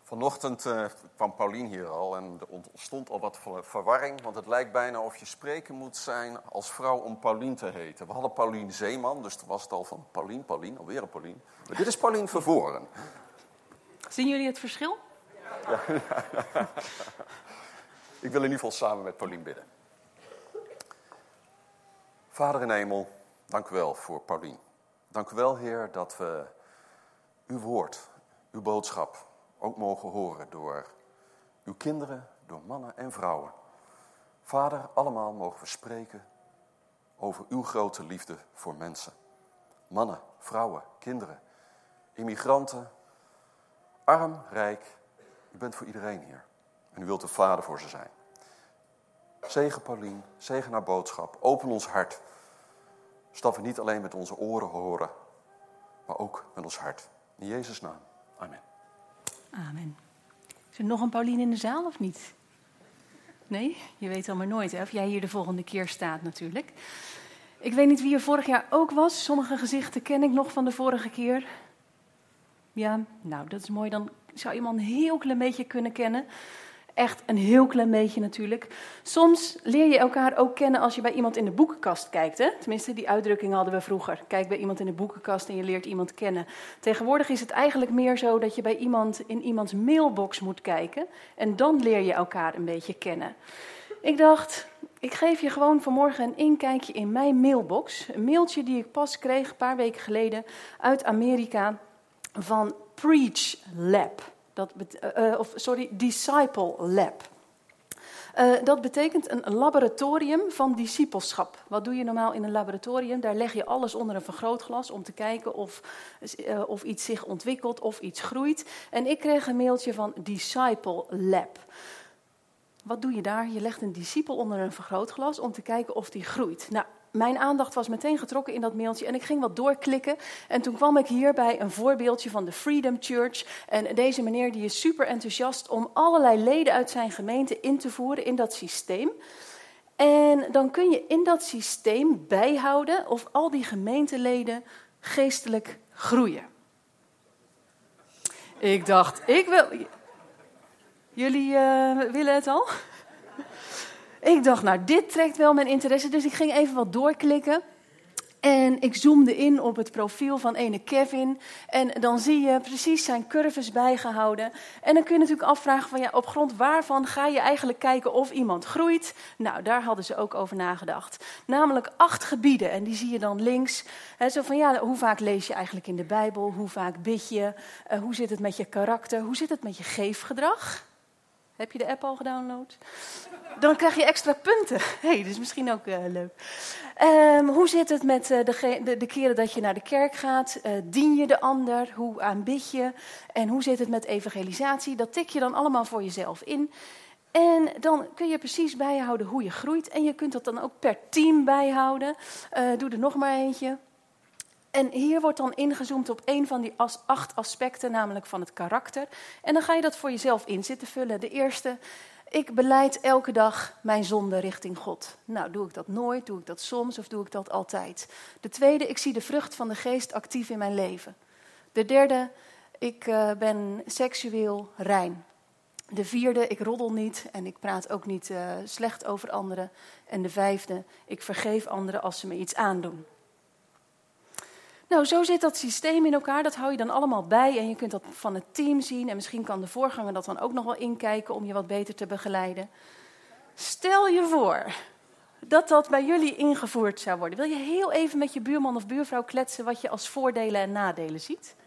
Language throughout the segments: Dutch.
Vanochtend kwam Paulien hier al en er ontstond al wat verwarring, want het lijkt bijna of je spreken moet zijn als vrouw om Paulien te heten. We hadden Paulien Zeeman, dus toen was het al van Paulien, alweer een Paulien. Maar dit is Paulien Vervoren. Zien jullie het verschil? Ja. Ik wil in ieder geval samen met Paulien bidden. Vader in hemel, dank u wel voor Paulien. Dank u wel, Heer, dat we uw woord, uw boodschap ook mogen horen door uw kinderen, door mannen en vrouwen. Vader, allemaal mogen we spreken over uw grote liefde voor mensen. Mannen, vrouwen, kinderen, immigranten, arm, rijk. U bent voor iedereen hier. En u wilt een vader voor ze zijn. Zegen Paulien, zegen haar boodschap. Open ons hart. Zodat we niet alleen met onze oren horen, maar ook met ons hart. In Jezus' naam. Amen. Amen. Is er nog een Paulien in de zaal of niet? Nee? Je weet al maar nooit, hè? Of jij hier de volgende keer staat natuurlijk. Ik weet niet wie er vorig jaar ook was. Sommige gezichten ken ik nog van de vorige keer. Ja, nou dat is mooi. Dan zou je iemand een heel klein beetje kunnen kennen. Echt een heel klein beetje natuurlijk. Soms leer je elkaar ook kennen als je bij iemand in de boekenkast kijkt. Hè? Tenminste, die uitdrukking hadden we vroeger. Kijk bij iemand in de boekenkast en je leert iemand kennen. Tegenwoordig is het eigenlijk meer zo dat je bij iemand in iemands mailbox moet kijken. En dan leer je elkaar een beetje kennen. Ik dacht, ik geef je gewoon vanmorgen een inkijkje in mijn mailbox. Een mailtje die ik pas kreeg, een paar weken geleden, uit Amerika van Preach Lab. Disciple Lab. Dat betekent een laboratorium van discipelschap. Wat doe je normaal in een laboratorium? Daar leg je alles onder een vergrootglas om te kijken of iets zich ontwikkelt of iets groeit. En ik kreeg een mailtje van Disciple Lab. Wat doe je daar? Je legt een discipel onder een vergrootglas om te kijken of die groeit. Nou, mijn aandacht was meteen getrokken in dat mailtje en ik ging wat doorklikken. En toen kwam ik hier bij een voorbeeldje van de Freedom Church. En deze meneer die is super enthousiast om allerlei leden uit zijn gemeente in te voeren in dat systeem. En dan kun je in dat systeem bijhouden of al die gemeenteleden geestelijk groeien. Ik dacht, Jullie willen het al? Ik dacht, nou, dit trekt wel mijn interesse. Dus ik ging even wat doorklikken. En ik zoomde in op het profiel van ene Kevin. En dan zie je precies zijn curves bijgehouden. En dan kun je natuurlijk afvragen van, ja, op grond waarvan ga je eigenlijk kijken of iemand groeit? Nou, daar hadden ze ook over nagedacht. Namelijk 8 gebieden. En die zie je dan links. Zo van, ja, hoe vaak lees je eigenlijk in de Bijbel? Hoe vaak bid je? Hoe zit het met je karakter? Hoe zit het met je geefgedrag? Heb je de app al gedownload? Dan krijg je extra punten. Hey, dat is misschien ook leuk. Hoe zit het met de keren dat je naar de kerk gaat? Dien je de ander? Hoe aanbid je? En hoe zit het met evangelisatie? Dat tik je dan allemaal voor jezelf in. En dan kun je precies bijhouden hoe je groeit. En je kunt dat dan ook per team bijhouden. Doe er nog maar eentje. En hier wordt dan ingezoomd op een van die 8 aspecten, namelijk van het karakter. En dan ga je dat voor jezelf in zitten vullen. De eerste, ik belijd elke dag mijn zonde richting God. Nou, doe ik dat nooit, doe ik dat soms of doe ik dat altijd? De tweede, ik zie de vrucht van de geest actief in mijn leven. De derde, ik ben seksueel rein. De vierde, ik roddel niet en ik praat ook niet slecht over anderen. En de vijfde, ik vergeef anderen als ze me iets aandoen. Nou, zo zit dat systeem in elkaar. Dat hou je dan allemaal bij en je kunt dat van het team zien. En misschien kan de voorganger dat dan ook nog wel inkijken om je wat beter te begeleiden. Stel je voor dat dat bij jullie ingevoerd zou worden. Wil je heel even met je buurman of buurvrouw kletsen wat je als voordelen en nadelen ziet?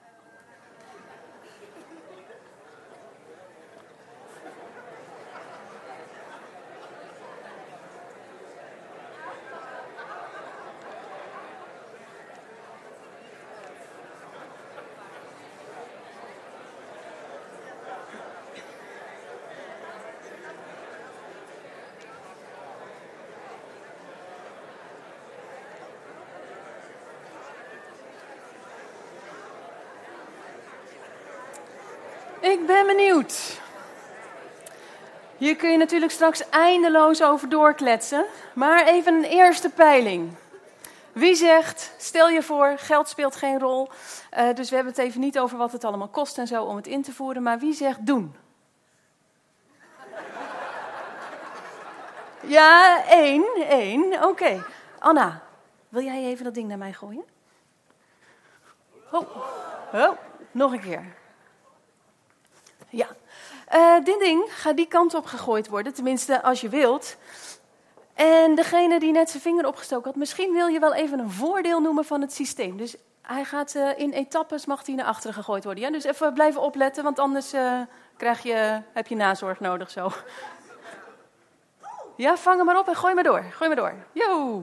Ik ben benieuwd. Hier kun je natuurlijk straks eindeloos over doorkletsen. Maar even een eerste peiling. Wie zegt, stel je voor, geld speelt geen rol. Dus we hebben het even niet over wat het allemaal kost en zo om het in te voeren. Maar wie zegt doen? Ja, één. Oké. Anna, wil jij even dat ding naar mij gooien? Oh, nog een keer. Ja. Dit ding gaat die kant op gegooid worden, tenminste als je wilt. En degene die net zijn vinger opgestoken had, misschien wil je wel even een voordeel noemen van het systeem. Dus hij gaat in etappes, mag hij naar achteren gegooid worden. Ja? Dus even blijven opletten, want anders heb je nazorg nodig zo. Ja, vang hem maar op en gooi maar door. Yo!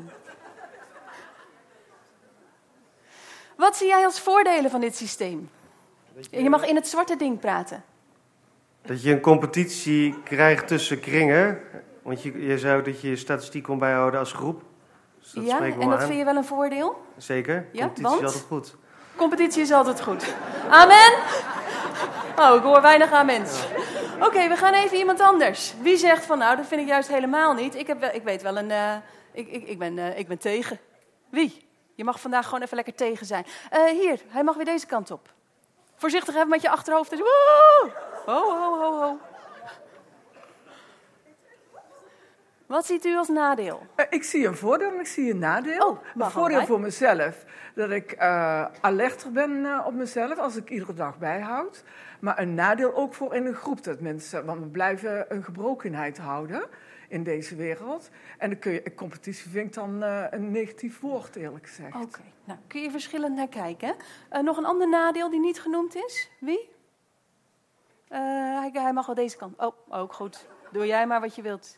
Wat zie jij als voordelen van dit systeem? Je mag in het zwarte ding praten. Dat je een competitie krijgt tussen kringen. Want je zou dat je statistiek kon bijhouden als groep. Dus dat ja, en dat vind je wel een voordeel? Zeker. Ja, competitie is altijd goed. Competitie is altijd goed. Amen? Oh, ik hoor weinig amens. Oké, we gaan even iemand anders. Wie zegt van, nou, dat vind ik juist helemaal niet. Ik ben tegen. Wie? Je mag vandaag gewoon even lekker tegen zijn. Hier, hij mag weer deze kant op. Voorzichtig even met je achterhoofd. Dus, ho. Wat ziet u als nadeel? Ik zie een voordeel en ik zie een nadeel. Oh, een voordeel voor mezelf, dat ik alerter ben op mezelf als ik iedere dag bijhoud. Maar een nadeel ook voor in een groep, dat mensen, want we blijven een gebrokenheid houden in deze wereld. En competitie vind ik dan een negatief woord, eerlijk gezegd. Oké, nou kun je verschillend naar kijken. Nog een ander nadeel die niet genoemd is? Wie? Hij mag wel deze kant. Oh, ook goed. Doe jij maar wat je wilt.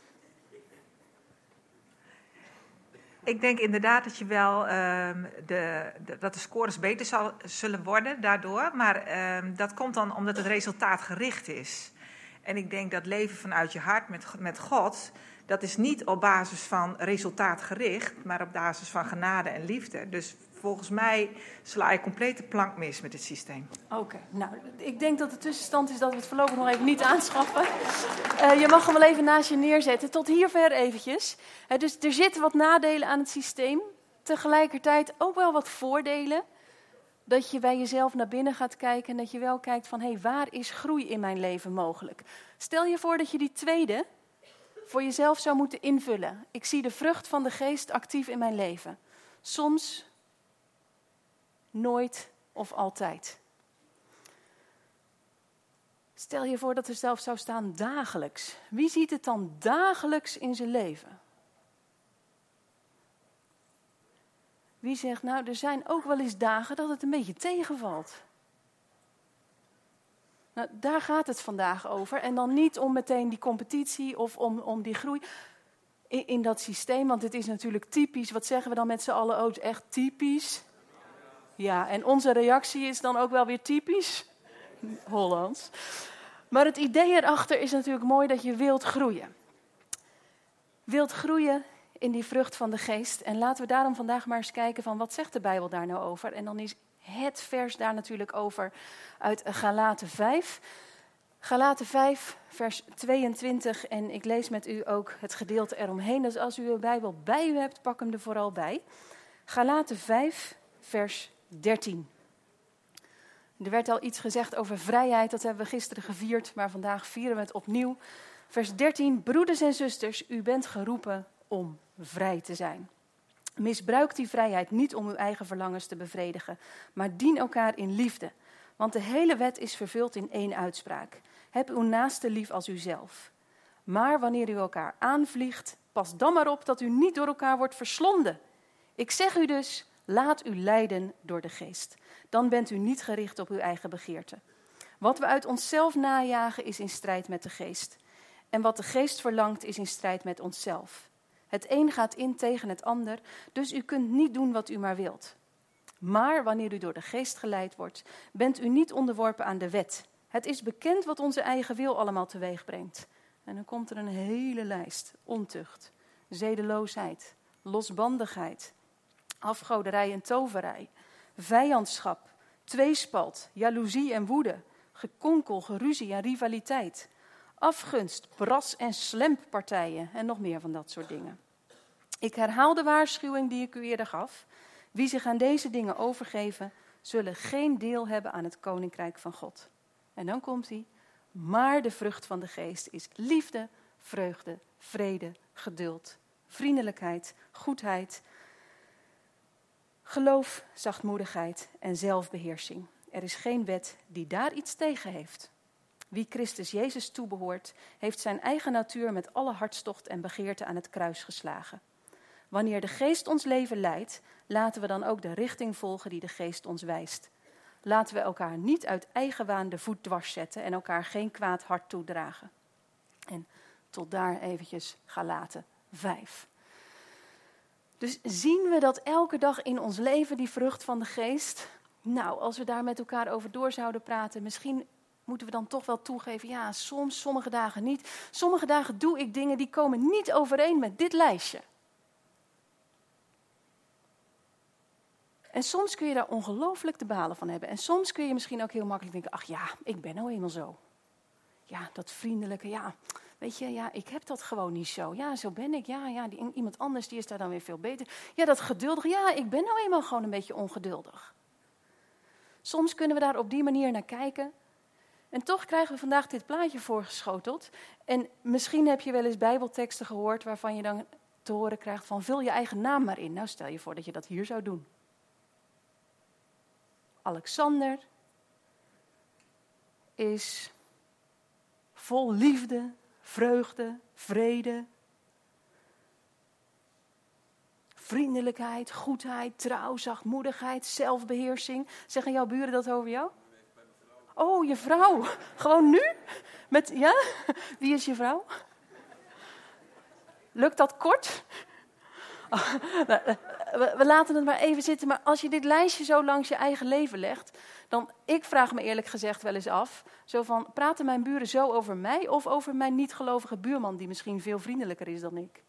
Ik denk inderdaad dat je wel dat de scores beter zullen worden daardoor. Maar dat komt dan omdat het resultaatgericht is. En ik denk dat leven vanuit je hart met God, dat is niet op basis van resultaatgericht, maar op basis van genade en liefde. Dus volgens mij sla je compleet de plank mis met dit systeem. Oké, nou, ik denk dat de tussenstand is dat we het voorlopig nog even niet aanschaffen. Je mag hem wel even naast je neerzetten. Tot hierver eventjes. Dus er zitten wat nadelen aan het systeem. Tegelijkertijd ook wel wat voordelen. Dat je bij jezelf naar binnen gaat kijken en dat je wel kijkt van, hé, waar is groei in mijn leven mogelijk? Stel je voor dat je die tweede voor jezelf zou moeten invullen. Ik zie de vrucht van de geest actief in mijn leven. Soms, nooit of altijd. Stel je voor dat er zelf zou staan dagelijks. Wie ziet het dan dagelijks in zijn leven? Wie zegt, nou, er zijn ook wel eens dagen dat het een beetje tegenvalt. Nou, daar gaat het vandaag over. En dan niet om meteen die competitie of om die groei in dat systeem. Want het is natuurlijk typisch. Wat zeggen we dan met z'n allen? Oh, het is echt typisch. Ja, en onze reactie is dan ook wel weer typisch Hollands. Maar het idee erachter is natuurlijk mooi dat je wilt groeien. Wilt groeien in die vrucht van de geest. En laten we daarom vandaag maar eens kijken van wat zegt de Bijbel daar nou over. En dan is het vers daar natuurlijk over uit Galaten 5. Galaten 5, vers 22. En ik lees met u ook het gedeelte eromheen. Dus als u een Bijbel bij u hebt, pak hem er vooral bij. Galaten 5, vers 13. Er werd al iets gezegd over vrijheid. Dat hebben we gisteren gevierd, maar vandaag vieren we het opnieuw. Vers 13. Broeders en zusters, u bent geroepen om vrij te zijn. Misbruik die vrijheid niet om uw eigen verlangens te bevredigen, maar dien elkaar in liefde. Want de hele wet is vervuld in één uitspraak. Heb uw naaste lief als uzelf. Maar wanneer u elkaar aanvliegt, pas dan maar op dat u niet door elkaar wordt verslonden. Ik zeg u dus, laat u leiden door de geest. Dan bent u niet gericht op uw eigen begeerte. Wat we uit onszelf najagen is in strijd met de geest. En wat de geest verlangt is in strijd met onszelf. Het een gaat in tegen het ander, dus u kunt niet doen wat u maar wilt. Maar wanneer u door de geest geleid wordt, bent u niet onderworpen aan de wet. Het is bekend wat onze eigen wil allemaal teweeg brengt. En dan komt er een hele lijst. Ontucht, zedeloosheid, losbandigheid, afgoderij en toverij, vijandschap, tweespalt, jaloezie en woede, gekonkel, geruzie en rivaliteit, afgunst, bras- en slemppartijen en nog meer van dat soort dingen. Ik herhaal de waarschuwing die ik u eerder gaf. Wie zich aan deze dingen overgeven, zullen geen deel hebben aan het koninkrijk van God. En dan komt hij. Maar de vrucht van de geest is liefde, vreugde, vrede, geduld, vriendelijkheid, goedheid, geloof, zachtmoedigheid en zelfbeheersing. Er is geen wet die daar iets tegen heeft. Wie Christus Jezus toebehoort, heeft zijn eigen natuur met alle hartstocht en begeerte aan het kruis geslagen. Wanneer de geest ons leven leidt, laten we dan ook de richting volgen die de geest ons wijst. Laten we elkaar niet uit eigenwaan de voet dwars zetten en elkaar geen kwaad hart toedragen. En tot daar eventjes Galaten 5. Dus zien we dat elke dag in ons leven die vrucht van de geest? Nou, als we daar met elkaar over door zouden praten, misschien moeten we dan toch wel toegeven, ja, soms, sommige dagen niet. Sommige dagen doe ik dingen die komen niet overeen met dit lijstje. En soms kun je daar ongelooflijk te balen van hebben. En soms kun je misschien ook heel makkelijk denken, ach ja, ik ben nou eenmaal zo. Ja, dat vriendelijke, ja, weet je, ja, ik heb dat gewoon niet zo. Ja, zo ben ik, ja, iemand anders die is daar dan weer veel beter. Ja, dat geduldige, ja, ik ben nou eenmaal gewoon een beetje ongeduldig. Soms kunnen we daar op die manier naar kijken. En toch krijgen we vandaag dit plaatje voorgeschoteld. En misschien heb je wel eens bijbelteksten gehoord waarvan je dan te horen krijgt van vul je eigen naam maar in. Nou, stel je voor dat je dat hier zou doen. Alexander is vol liefde, vreugde, vrede, vriendelijkheid, goedheid, trouw, zachtmoedigheid, zelfbeheersing. Zeggen jouw buren dat over jou? Oh, je vrouw. Gewoon nu? Ja? Wie is je vrouw? Lukt dat kort? Oh, we laten het maar even zitten. Maar als je dit lijstje zo langs je eigen leven legt, dan, ik vraag me eerlijk gezegd wel eens af, zo van, praten mijn buren zo over mij of over mijn niet-gelovige buurman die misschien veel vriendelijker is dan ik?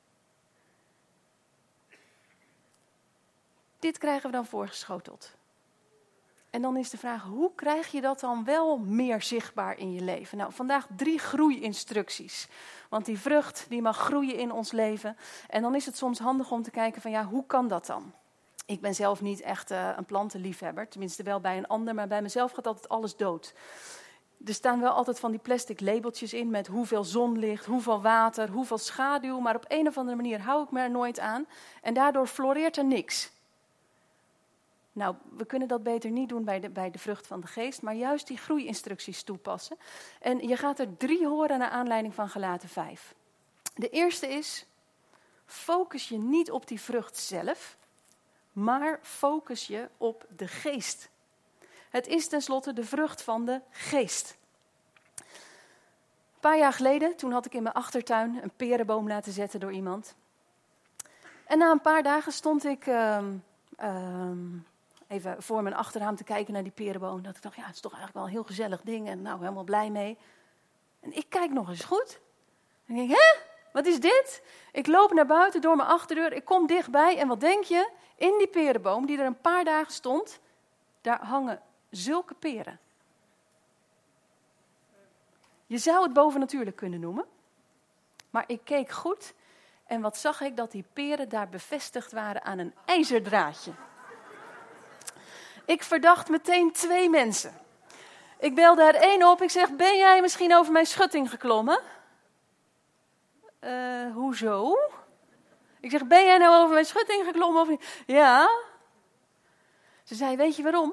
Dit krijgen we dan voorgeschoteld. En dan is de vraag, hoe krijg je dat dan wel meer zichtbaar in je leven? Nou, vandaag 3 groeiinstructies. Want die vrucht, die mag groeien in ons leven. En dan is het soms handig om te kijken van, ja, hoe kan dat dan? Ik ben zelf niet echt een plantenliefhebber. Tenminste wel bij een ander, maar bij mezelf gaat altijd alles dood. Er staan wel altijd van die plastic labeltjes in met hoeveel zonlicht, hoeveel water, hoeveel schaduw. Maar op een of andere manier hou ik me er nooit aan. En daardoor floreert er niks. Nou, we kunnen dat beter niet doen bij de vrucht van de geest, maar juist die groeiinstructies toepassen. En je gaat er 3 horen naar aanleiding van Galaten 5. De eerste is, focus je niet op die vrucht zelf, maar focus je op de geest. Het is tenslotte de vrucht van de geest. Een paar jaar geleden, toen had ik in mijn achtertuin een perenboom laten zetten door iemand. En na een paar dagen stond ik even voor mijn achterraam te kijken naar die perenboom. Dat ik dacht, ja, het is toch eigenlijk wel een heel gezellig ding. En nou, helemaal blij mee. En ik kijk nog eens goed. En ik denk, hè? Wat is dit? Ik loop naar buiten door mijn achterdeur. Ik kom dichtbij. En wat denk je? In die perenboom, die er een paar dagen stond, daar hangen zulke peren. Je zou het bovennatuurlijk kunnen noemen. Maar ik keek goed. En wat zag ik? Dat die peren daar bevestigd waren aan een ijzerdraadje. Ik verdacht meteen 2 mensen. Ik belde er 1 op. Ik zeg, ben jij misschien over mijn schutting geklommen? Hoezo? Ik zeg, ben jij nou over mijn schutting geklommen? Of niet? Ja. Ze zei, weet je waarom?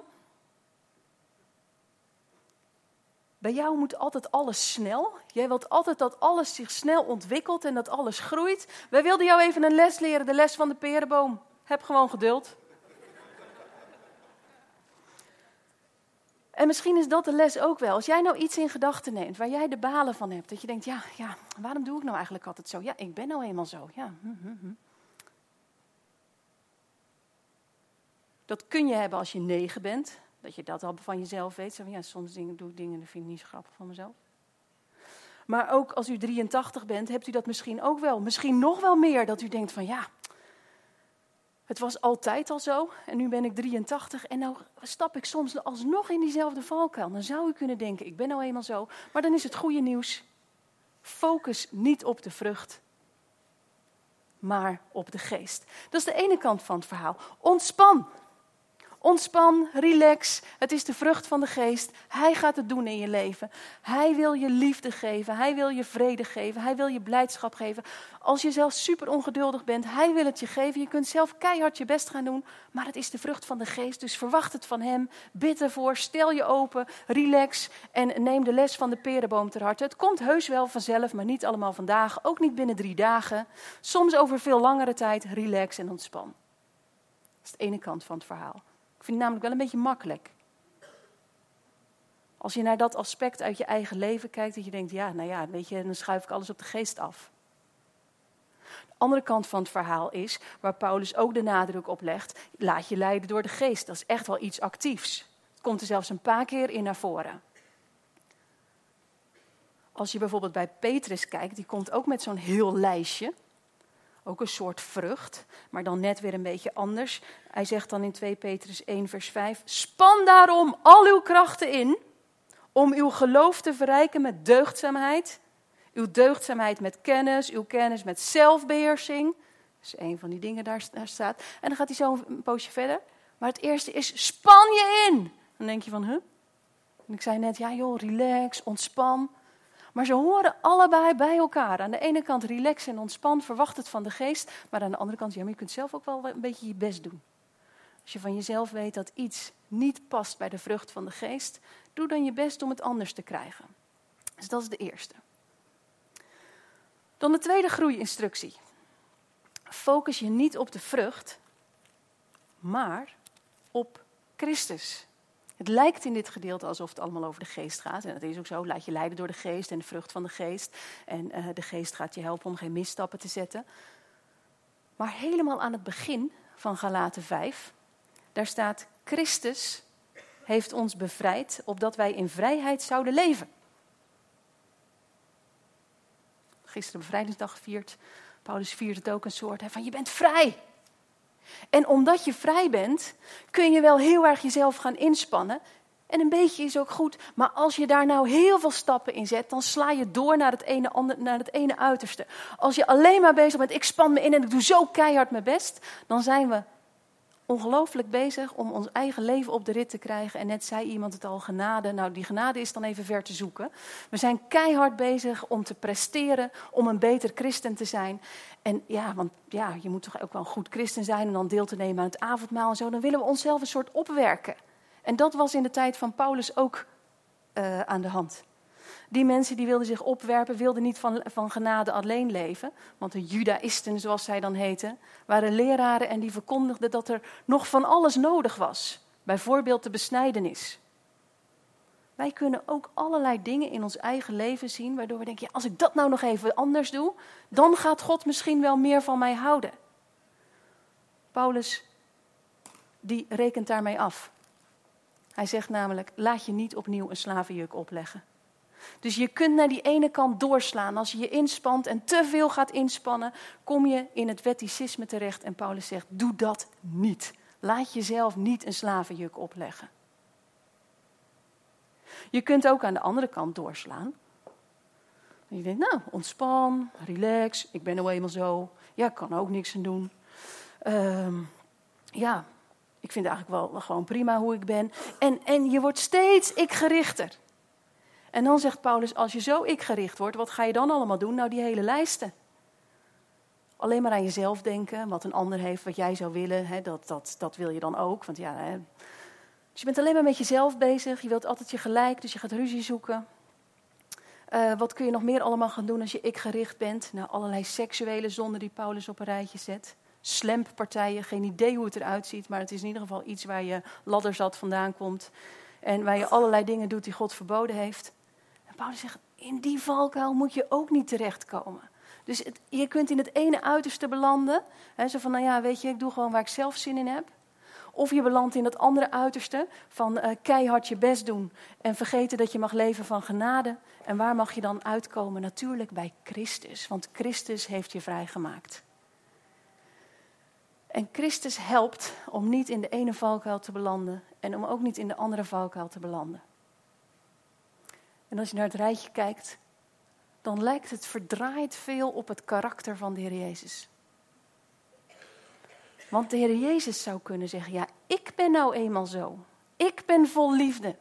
Bij jou moet altijd alles snel. Jij wilt altijd dat alles zich snel ontwikkelt en dat alles groeit. Wij wilden jou even een les leren, de les van de perenboom. Heb gewoon geduld. En misschien is dat de les ook wel. Als jij nou iets in gedachten neemt waar jij de balen van hebt. Dat je denkt, ja, waarom doe ik nou eigenlijk altijd zo? Ja, ik ben nou eenmaal zo. Ja. Dat kun je hebben als je 9 bent. Dat je dat al van jezelf weet. Zo van, ja, soms doe ik dingen, dat vind ik niet zo grappig van mezelf. Maar ook als u 83 bent, hebt u dat misschien ook wel. Misschien nog wel meer, dat u denkt van, ja, het was altijd al zo en nu ben ik 83 en nou stap ik soms alsnog in diezelfde valkuil. Dan zou u kunnen denken, ik ben nou eenmaal zo. Maar dan is het goede nieuws. Focus niet op de vrucht, maar op de geest. Dat is de ene kant van het verhaal. Ontspan. Ontspan, relax. Het is de vrucht van de geest. Hij gaat het doen in je leven. Hij wil je liefde geven. Hij wil je vrede geven. Hij wil je blijdschap geven. Als je zelf super ongeduldig bent, hij wil het je geven. Je kunt zelf keihard je best gaan doen, maar het is de vrucht van de geest. Dus verwacht het van hem. Bid ervoor, stel je open, relax en neem de les van de perenboom ter harte. Het komt heus wel vanzelf, maar niet allemaal vandaag. Ook niet binnen 3 dagen. Soms over veel langere tijd, relax en ontspan. Dat is de ene kant van het verhaal. Ik vind het namelijk wel een beetje makkelijk. Als je naar dat aspect uit je eigen leven kijkt, dat je denkt, ja, nou ja, weet je, dan schuif ik alles op de geest af. De andere kant van het verhaal is, waar Paulus ook de nadruk op legt, laat je leiden door de geest. Dat is echt wel iets actiefs. Het komt er zelfs een paar keer in naar voren. Als je bijvoorbeeld bij Petrus kijkt, die komt ook met zo'n heel lijstje. Ook een soort vrucht, maar dan net weer een beetje anders. Hij zegt dan in 2 Petrus 1 vers 5... Span daarom al uw krachten in om uw geloof te verrijken met deugdzaamheid. Uw deugdzaamheid met kennis, uw kennis met zelfbeheersing. Dat is een van die dingen daar staat. En dan gaat hij zo een poosje verder. Maar het eerste is, span je in. Dan denk je van, huh? En ik zei net, ja joh, relax, ontspan. Maar ze horen allebei bij elkaar. Aan de ene kant relax en ontspan, verwacht het van de geest. Maar aan de andere kant, ja, maar je kunt zelf ook wel een beetje je best doen. Als je van jezelf weet dat iets niet past bij de vrucht van de geest, doe dan je best om het anders te krijgen. Dus dat is de eerste. Dan de tweede groeiinstructie. Focus je niet op de vrucht, maar op Christus. Het lijkt in dit gedeelte alsof het allemaal over de geest gaat. En dat is ook zo. Laat je leiden door de geest en de vrucht van de geest. En de geest gaat je helpen om geen misstappen te zetten. Maar helemaal aan het begin van Galaten 5, daar staat: Christus heeft ons bevrijd, opdat wij in vrijheid zouden leven. Gisteren bevrijdingsdag gevierd. Paulus viert het ook een soort van je bent vrij. En omdat je vrij bent, kun je wel heel erg jezelf gaan inspannen. En een beetje is ook goed. Maar als je daar nou heel veel stappen in zet, dan sla je door naar het ene uiterste. Als je alleen maar bezig bent, ik span me in en ik doe zo keihard mijn best, dan zijn we ongelooflijk bezig om ons eigen leven op de rit te krijgen. En net zei iemand het al, genade. Nou, die genade is dan even ver te zoeken. We zijn keihard bezig om te presteren, om een beter christen te zijn. En ja, want ja, je moet toch ook wel een goed christen zijn en dan deel te nemen aan het avondmaal en zo. Dan willen we onszelf een soort opwerken. En dat was in de tijd van Paulus ook aan de hand. Die mensen die wilden zich opwerpen, wilden niet van genade alleen leven. Want de judaïsten, zoals zij dan heten, waren leraren en die verkondigden dat er nog van alles nodig was. Bijvoorbeeld de besnijdenis. Wij kunnen ook allerlei dingen in ons eigen leven zien, waardoor we denken, ja, als ik dat nou nog even anders doe, dan gaat God misschien wel meer van mij houden. Paulus, die rekent daarmee af. Hij zegt namelijk, laat je niet opnieuw een slavenjuk opleggen. Dus je kunt naar die ene kant doorslaan. Als je je inspant en te veel gaat inspannen, kom je in het wetticisme terecht. En Paulus zegt, doe dat niet. Laat jezelf niet een slavenjuk opleggen. Je kunt ook aan de andere kant doorslaan. En je denkt, nou, ontspan, relax, ik ben nou eenmaal zo. Ja, ik kan ook niks aan doen. Ja, ik vind het eigenlijk wel gewoon prima hoe ik ben. En je wordt steeds ik-gerichter. En dan zegt Paulus, als je zo ik-gericht wordt, wat ga je dan allemaal doen? Nou, die hele lijsten. Alleen maar aan jezelf denken, wat een ander heeft, wat jij zou willen, hè, dat wil je dan ook. Want ja, hè. Dus je bent alleen maar met jezelf bezig, je wilt altijd je gelijk, dus je gaat ruzie zoeken. Wat kun je nog meer allemaal gaan doen als je ik-gericht bent? Nou, allerlei seksuele zonden die Paulus op een rijtje zet. Slamppartijen, geen idee hoe het eruit ziet, maar het is in ieder geval iets waar je ladderzat vandaan komt. En waar je allerlei dingen doet die God verboden heeft. En Paulus zegt, in die valkuil moet je ook niet terechtkomen. Dus je kunt in het ene uiterste belanden. Hè, zo van, nou ja, weet je, ik doe gewoon waar ik zelf zin in heb. Of je belandt in het andere uiterste van keihard je best doen. En vergeten dat je mag leven van genade. En waar mag je dan uitkomen? Natuurlijk bij Christus. Want Christus heeft je vrijgemaakt. En Christus helpt om niet in de ene valkuil te belanden en om ook niet in de andere valkuil te belanden. En als je naar het rijtje kijkt, dan lijkt het verdraaid veel op het karakter van de Heer Jezus. Want de Heer Jezus zou kunnen zeggen, ja, ik ben nou eenmaal zo. Ik ben vol liefde.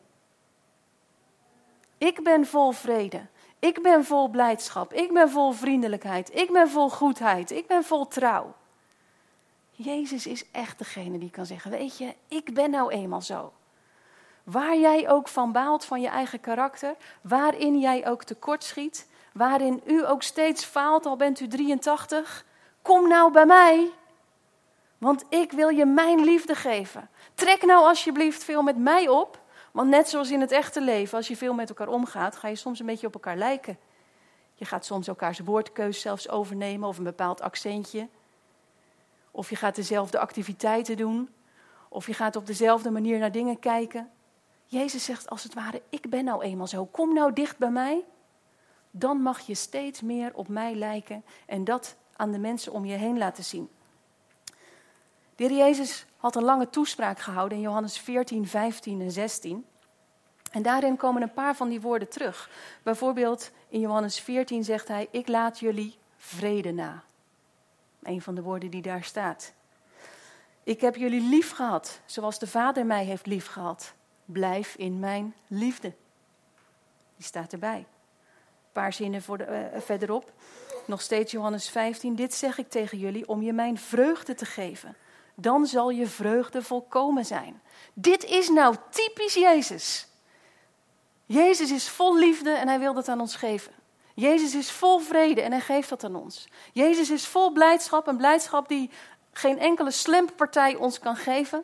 Ik ben vol vrede. Ik ben vol blijdschap. Ik ben vol vriendelijkheid. Ik ben vol goedheid. Ik ben vol trouw. Jezus is echt degene die kan zeggen, weet je, ik ben nou eenmaal zo. Waar jij ook van baalt van je eigen karakter, waarin jij ook tekortschiet, waarin u ook steeds faalt, al bent u 83, kom nou bij mij. Want ik wil je mijn liefde geven. Trek nou alsjeblieft veel met mij op. Want net zoals in het echte leven, als je veel met elkaar omgaat, ga je soms een beetje op elkaar lijken. Je gaat soms elkaars woordkeus zelfs overnemen of een bepaald accentje. Of je gaat dezelfde activiteiten doen. Of je gaat op dezelfde manier naar dingen kijken. Jezus zegt als het ware, ik ben nou eenmaal zo. Kom nou dicht bij mij. Dan mag je steeds meer op mij lijken en dat aan de mensen om je heen laten zien. De Heer Jezus had een lange toespraak gehouden in Johannes 14, 15 en 16. En daarin komen een paar van die woorden terug. Bijvoorbeeld in Johannes 14 zegt hij, ik laat jullie vrede na. Een van de woorden die daar staat. Ik heb jullie lief gehad, zoals de Vader mij heeft lief gehad. Blijf in mijn liefde. Die staat erbij. Een paar zinnen verderop. Nog steeds Johannes 15. Dit zeg ik tegen jullie om je mijn vreugde te geven. Dan zal je vreugde volkomen zijn. Dit is nou typisch Jezus. Jezus is vol liefde en hij wil dat aan ons geven. Jezus is vol vrede en hij geeft dat aan ons. Jezus is vol blijdschap, een blijdschap die geen enkele slemppartij ons kan geven.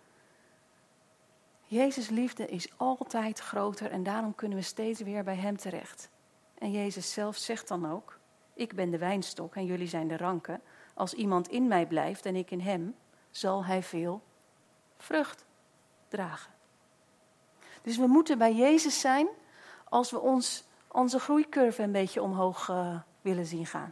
Jezus' liefde is altijd groter en daarom kunnen we steeds weer bij hem terecht. En Jezus zelf zegt dan ook, ik ben de wijnstok en jullie zijn de ranken. Als iemand in mij blijft en ik in hem, zal hij veel vrucht dragen. Dus we moeten bij Jezus zijn als we onze groeicurve een beetje omhoog willen zien gaan.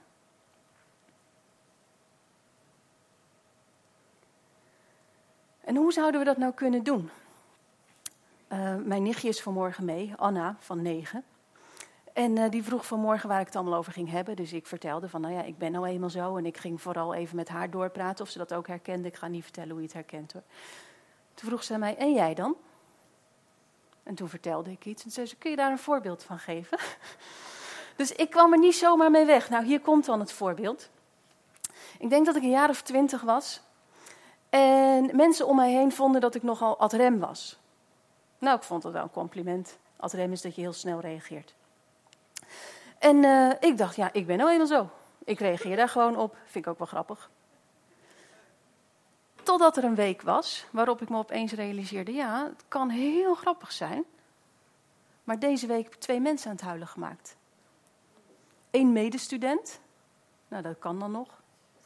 En hoe zouden we dat nou kunnen doen? Mijn nichtje is vanmorgen mee, Anna van 9. En die vroeg vanmorgen waar ik het allemaal over ging hebben. Dus ik vertelde van, nou ja, ik ben nou eenmaal zo. En ik ging vooral even met haar doorpraten of ze dat ook herkende. Ik ga niet vertellen hoe je het herkent hoor. Toen vroeg ze mij, en jij dan? En toen vertelde ik iets. En zei ze, kun je daar een voorbeeld van geven? Dus ik kwam er niet zomaar mee weg. Nou, hier komt dan het voorbeeld. Ik denk dat ik een jaar of 20 was. En mensen om mij heen vonden dat ik nogal ad rem was. Nou, ik vond dat wel een compliment. Ad rem is dat je heel snel reageert. En ik dacht, ja, ik ben nou eenmaal zo. Ik reageer daar gewoon op. Vind ik ook wel grappig. Totdat er een week was waarop ik me opeens realiseerde, ja, het kan heel grappig zijn. Maar deze week heb ik 2 mensen aan het huilen gemaakt. 1 medestudent. Nou, dat kan dan nog.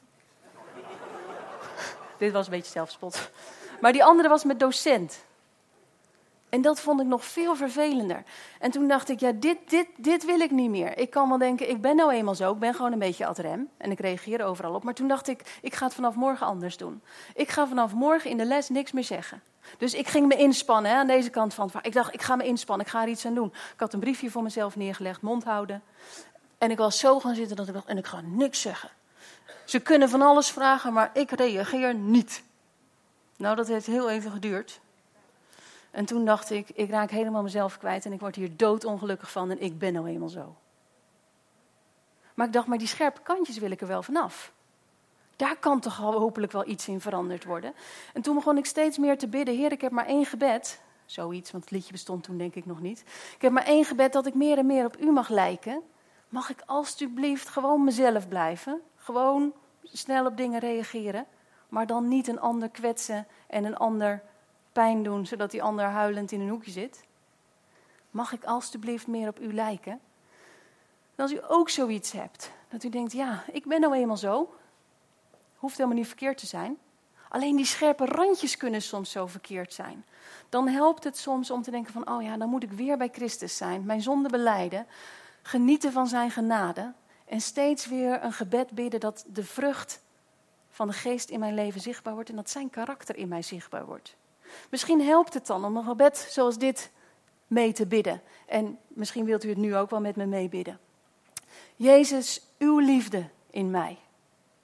Dit was een beetje zelfspot. Maar die andere was mijn docent. En dat vond ik nog veel vervelender. En toen dacht ik, ja, dit wil ik niet meer. Ik kan wel denken, ik ben nou eenmaal zo. Ik ben gewoon een beetje ad rem. En ik reageer overal op. Maar toen dacht ik ga het vanaf morgen anders doen. Ik ga vanaf morgen in de les niks meer zeggen. Dus ik ging me inspannen aan deze kant van. Ik dacht, ik ga me inspannen. Ik ga er iets aan doen. Ik had een briefje voor mezelf neergelegd, mond houden. En ik was zo gaan zitten dat ik dacht, en ik ga niks zeggen. Ze kunnen van alles vragen, maar ik reageer niet. Nou, dat heeft heel even geduurd. En toen dacht ik raak helemaal mezelf kwijt en ik word hier doodongelukkig van en ik ben nou eenmaal zo. Maar ik dacht, maar die scherpe kantjes wil ik er wel vanaf. Daar kan toch hopelijk wel iets in veranderd worden. En toen begon ik steeds meer te bidden, Heer, ik heb maar 1 gebed. Zoiets, want het liedje bestond toen denk ik nog niet. Ik heb maar 1 gebed dat ik meer en meer op u mag lijken. Mag ik alstublieft gewoon mezelf blijven? Gewoon snel op dingen reageren. Maar dan niet een ander kwetsen en een ander pijn doen, zodat die ander huilend in een hoekje zit. Mag ik alstublieft meer op u lijken? En als u ook zoiets hebt, dat u denkt, ja, ik ben nou eenmaal zo. Hoeft helemaal niet verkeerd te zijn. Alleen die scherpe randjes kunnen soms zo verkeerd zijn. Dan helpt het soms om te denken van, oh ja, dan moet ik weer bij Christus zijn. Mijn zonde belijden, genieten van zijn genade. En steeds weer een gebed bidden dat de vrucht van de geest in mijn leven zichtbaar wordt. En dat zijn karakter in mij zichtbaar wordt. Misschien helpt het dan om een gebed zoals dit mee te bidden. En misschien wilt u het nu ook wel met me meebidden. Jezus, uw liefde in mij.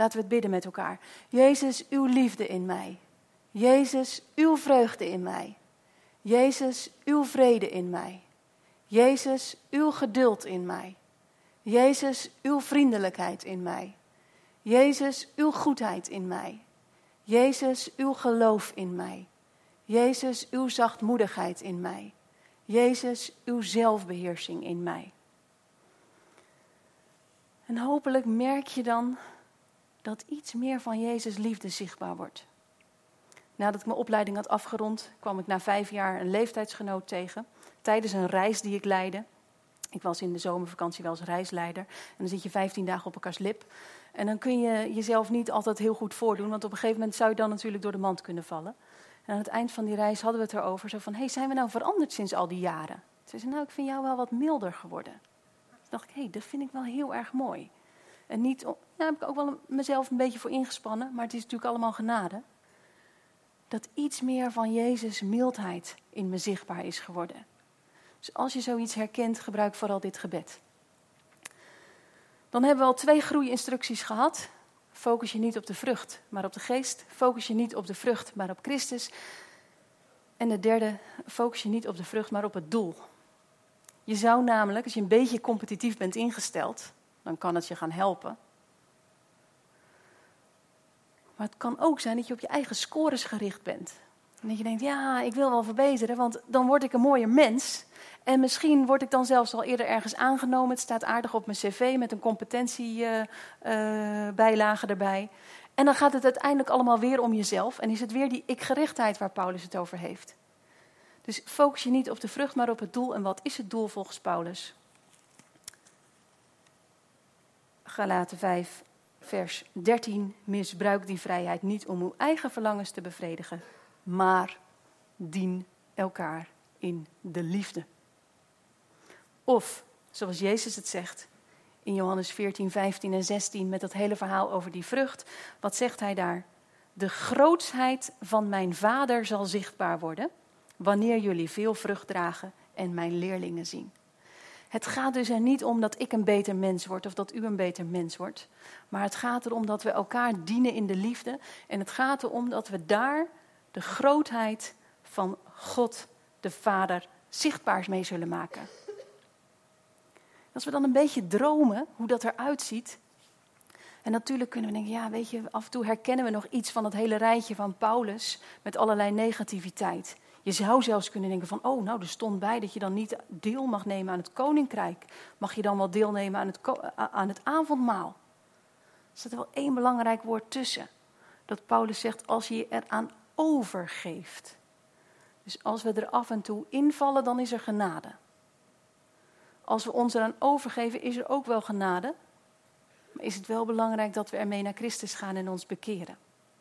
Laten we het bidden met elkaar. Jezus, uw liefde in mij. Jezus, uw vreugde in mij. Jezus, uw vrede in mij. Jezus, uw geduld in mij. Jezus, uw vriendelijkheid in mij. Jezus, uw goedheid in mij. Jezus, uw geloof in mij. Jezus, uw zachtmoedigheid in mij. Jezus, uw zelfbeheersing in mij. En hopelijk merk je dan dat iets meer van Jezus' liefde zichtbaar wordt. Nadat ik mijn opleiding had afgerond, kwam ik na 5 jaar een leeftijdsgenoot tegen. Tijdens een reis die ik leidde. Ik was in de zomervakantie wel eens reisleider. En dan zit je 15 dagen op elkaars lip. En dan kun je jezelf niet altijd heel goed voordoen. Want op een gegeven moment zou je dan natuurlijk door de mand kunnen vallen. En aan het eind van die reis hadden we het erover. Zo van, zijn we nou veranderd sinds al die jaren? Ze zei, ik vind jou wel wat milder geworden. Toen dacht ik, dat vind ik wel heel erg mooi. En niet, daar heb ik ook wel mezelf een beetje voor ingespannen. Maar het is natuurlijk allemaal genade. Dat iets meer van Jezus' mildheid in me zichtbaar is geworden. Dus als je zoiets herkent, gebruik vooral dit gebed. Dan hebben we al 2 groeiinstructies gehad. Focus je niet op de vrucht, maar op de geest. Focus je niet op de vrucht, maar op Christus. En de derde, focus je niet op de vrucht, maar op het doel. Je zou namelijk, als je een beetje competitief bent ingesteld, dan kan het je gaan helpen. Maar het kan ook zijn dat je op je eigen scores gericht bent. En dat je denkt, ik wil wel verbeteren, want dan word ik een mooier mens. En misschien word ik dan zelfs al eerder ergens aangenomen. Het staat aardig op mijn cv met een competentiebijlage erbij. En dan gaat het uiteindelijk allemaal weer om jezelf. En is het weer die ikgerichtheid waar Paulus het over heeft. Dus focus je niet op de vrucht, maar op het doel. En wat is het doel volgens Paulus? Galaten 5, vers 13. Misbruik die vrijheid niet om uw eigen verlangens te bevredigen, maar dien elkaar in de liefde. Of, zoals Jezus het zegt, in Johannes 14, 15 en 16, met dat hele verhaal over die vrucht. Wat zegt hij daar? De grootsheid van mijn Vader zal zichtbaar worden, wanneer jullie veel vrucht dragen en mijn leerlingen zien. Het gaat dus er niet om dat ik een beter mens word of dat u een beter mens wordt. Maar het gaat erom dat we elkaar dienen in de liefde. En het gaat erom dat we daar de grootheid van God, de Vader, zichtbaar mee zullen maken. Als we dan een beetje dromen hoe dat eruit ziet. En natuurlijk kunnen we denken, af en toe herkennen we nog iets van het hele rijtje van Paulus met allerlei negativiteit. Je zou zelfs kunnen denken van, er stond bij dat je dan niet deel mag nemen aan het koninkrijk. Mag je dan wel deelnemen aan het avondmaal? Er staat er wel 1 belangrijk woord tussen. Dat Paulus zegt, als je je eraan overgeeft. Dus als we er af en toe invallen, dan is er genade. Als we ons eraan overgeven, is er ook wel genade. Maar is het wel belangrijk dat we ermee naar Christus gaan en ons bekeren.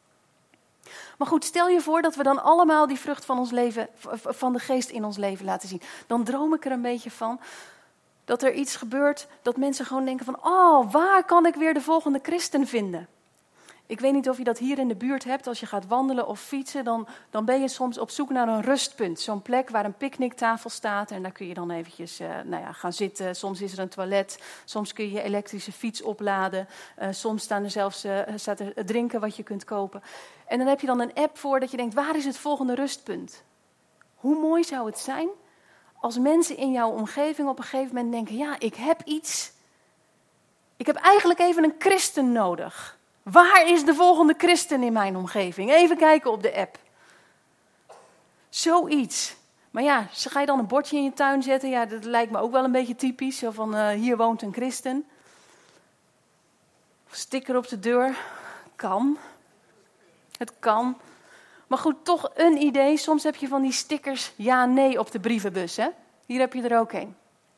Maar goed, stel je voor dat we dan allemaal die vrucht van ons leven, van de geest in ons leven laten zien. Dan droom ik er een beetje van dat er iets gebeurt dat mensen gewoon denken van, waar kan ik weer de volgende christen vinden? Ik weet niet of je dat hier in de buurt hebt. Als je gaat wandelen of fietsen, dan ben je soms op zoek naar een rustpunt. Zo'n plek waar een picknicktafel staat en daar kun je dan eventjes gaan zitten. Soms is er een toilet, soms kun je je elektrische fiets opladen. Soms staat er drinken wat je kunt kopen. En dan heb je dan een app voor dat je denkt, waar is het volgende rustpunt? Hoe mooi zou het zijn als mensen in jouw omgeving op een gegeven moment denken, ik heb iets. Ik heb eigenlijk even een christen nodig. Waar is de volgende christen in mijn omgeving? Even kijken op de app. Zoiets. Maar ga je dan een bordje in je tuin zetten? Dat lijkt me ook wel een beetje typisch. Zo van, hier woont een christen. Sticker op de deur. Kan. Het kan. Maar goed, toch een idee. Soms heb je van die stickers ja, nee op de brievenbus. Hè? Hier heb je er ook een.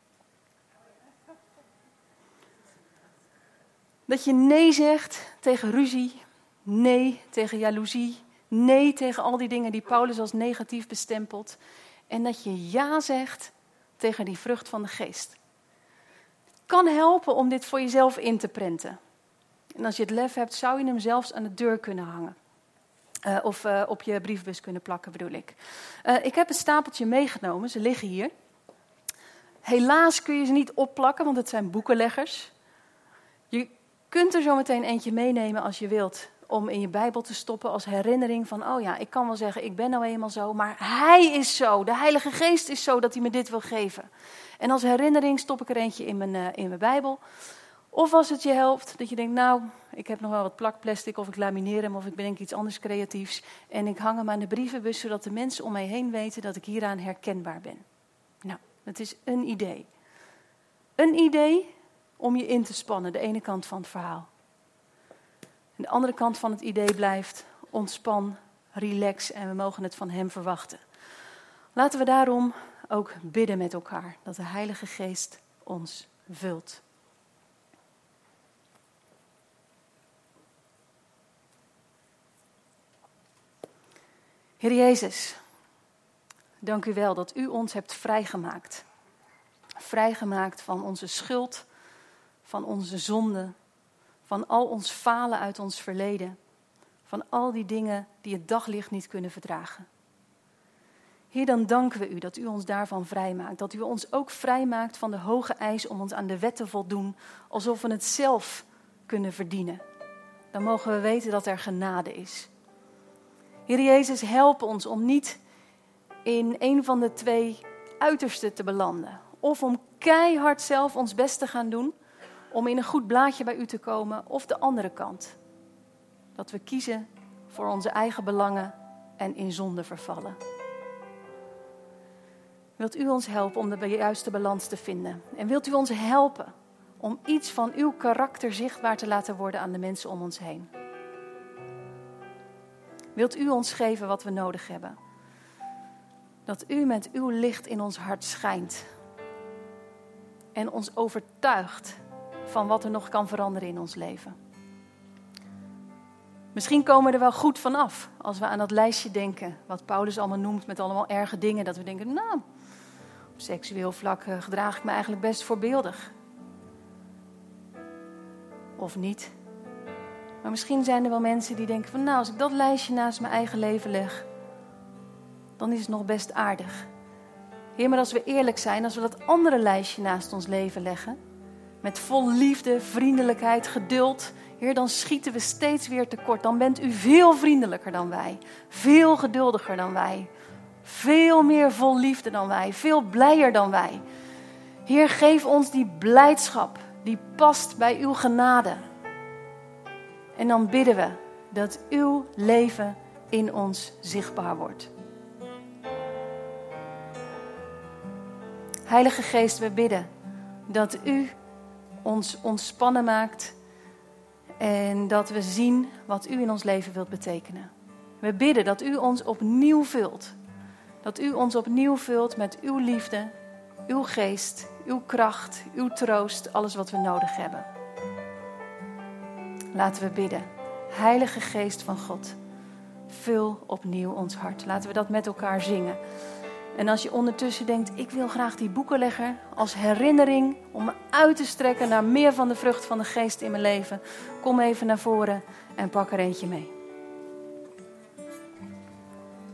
Dat je nee zegt tegen ruzie, nee tegen jaloezie, nee tegen al die dingen die Paulus als negatief bestempelt. En dat je ja zegt tegen die vrucht van de geest. Het kan helpen om dit voor jezelf in te prenten. En als je het lef hebt, zou je hem zelfs aan de deur kunnen hangen. Of op je briefbus kunnen plakken, bedoel ik. Ik heb een stapeltje meegenomen, ze liggen hier. Helaas kun je ze niet opplakken, want het zijn boekenleggers. Je kunt er zo meteen eentje meenemen als je wilt, om in je Bijbel te stoppen als herinnering van, oh ja, ik kan wel zeggen, ik ben nou eenmaal zo, maar Hij is zo, de Heilige Geest is zo dat Hij me dit wil geven. En als herinnering stop ik er eentje in mijn Bijbel. Of als het je helpt, dat je denkt, nou, ik heb nog wel wat plakplastic, of ik lamineer hem, of ik bedenk iets anders creatiefs. En ik hang hem aan de brievenbus, zodat de mensen om mij heen weten dat ik hieraan herkenbaar ben. Nou, het is een idee. Een idee om je in te spannen, de ene kant van het verhaal. En de andere kant van het idee blijft, ontspan, relax en we mogen het van Hem verwachten. Laten we daarom ook bidden met elkaar, dat de Heilige Geest ons vult. Heer Jezus, dank u wel dat u ons hebt vrijgemaakt. Vrijgemaakt van onze schuld, van onze zonde, van al ons falen uit ons verleden. Van al die dingen die het daglicht niet kunnen verdragen. Heer, dan danken we u dat u ons daarvan vrijmaakt. Dat u ons ook vrijmaakt van de hoge eis om ons aan de wet te voldoen, alsof we het zelf kunnen verdienen. Dan mogen we weten dat er genade is. Heer Jezus, help ons om niet in een van de twee uitersten te belanden. Of om keihard zelf ons best te gaan doen om in een goed blaadje bij u te komen, of de andere kant. Dat we kiezen voor onze eigen belangen en in zonde vervallen. Wilt u ons helpen om de juiste balans te vinden? En wilt u ons helpen om iets van uw karakter zichtbaar te laten worden aan de mensen om ons heen? Wilt u ons geven wat we nodig hebben? Dat u met uw licht in ons hart schijnt. En ons overtuigt van wat er nog kan veranderen in ons leven. Misschien komen we er wel goed vanaf als we aan dat lijstje denken. Wat Paulus allemaal noemt met allemaal erge dingen. Dat we denken, nou, op seksueel vlak gedraag ik me eigenlijk best voorbeeldig. Of niet. Maar misschien zijn er wel mensen die denken van, nou, als ik dat lijstje naast mijn eigen leven leg, dan is het nog best aardig. Heer, maar als we eerlijk zijn, als we dat andere lijstje naast ons leven leggen, met vol liefde, vriendelijkheid, geduld, Heer, dan schieten we steeds weer tekort. Dan bent u veel vriendelijker dan wij, veel geduldiger dan wij, veel meer vol liefde dan wij, veel blijer dan wij. Heer, geef ons die blijdschap die past bij uw genade. En dan bidden we dat uw leven in ons zichtbaar wordt. Heilige Geest, we bidden dat u ons ontspannen maakt en dat we zien wat u in ons leven wilt betekenen. We bidden dat u ons opnieuw vult. Dat u ons opnieuw vult met uw liefde, uw geest, uw kracht, uw troost, alles wat we nodig hebben. Laten we bidden. Heilige Geest van God, vul opnieuw ons hart. Laten we dat met elkaar zingen. En als je ondertussen denkt, ik wil graag die boekenlegger als herinnering om me uit te strekken naar meer van de vrucht van de Geest in mijn leven. Kom even naar voren en pak er eentje mee.